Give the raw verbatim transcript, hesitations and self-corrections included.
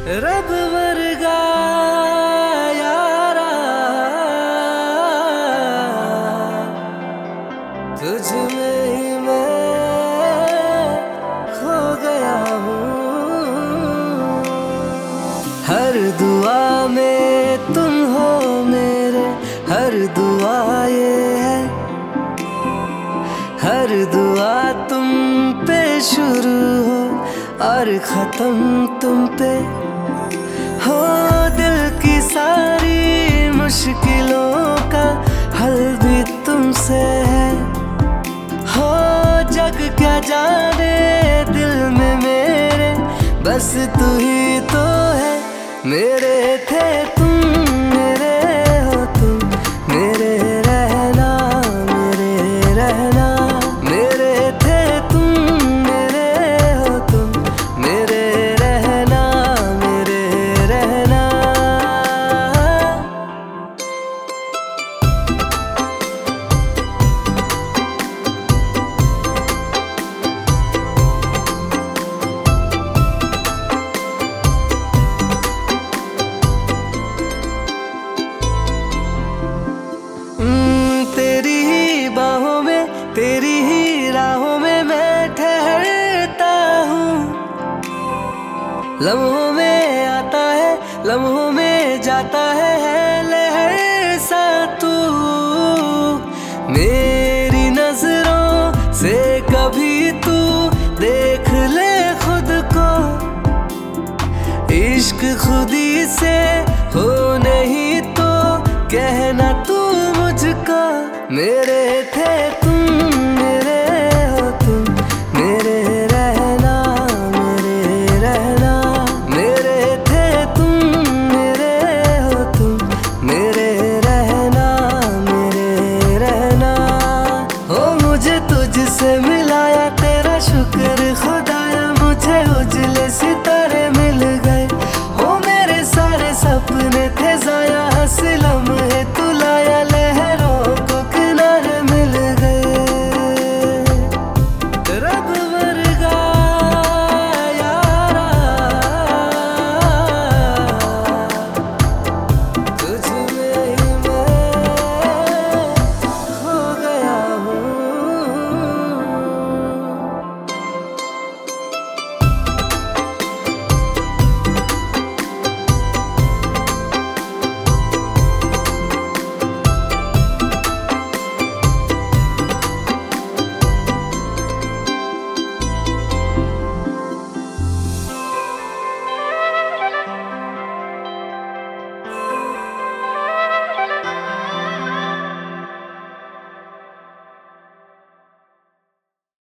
रब वर्गा यारा तुझ में ही मैं खो गया हूँ। हर दुआ में तुम हो मेरे, हर दुआ ये है, हर दुआ तुम पे शुरू हो और खत्म तुम पे हो। दिल की सारी मुश्किलों का हल भी तुमसे है। हो जग क्या जाने दिल में मेरे, बस तू ही तो है। मेरे थे तुम, मेरे हो तुम, मेरे रहना, मेरे रहना। मेरे थे तुम, मेरे हो तुम, मेरे रहना, मेरे रहना। तेरी ही बाहों में, तेरी ही राहों में मैं ठहरता हूँ। लम्हों में आता है, लम्हों में जाता है, है लहर सा तू। मेरी नजरों से कभी तू देख ले खुद को। इश्क खुदी से हो नहीं तो कहना तू मुझको। मेरे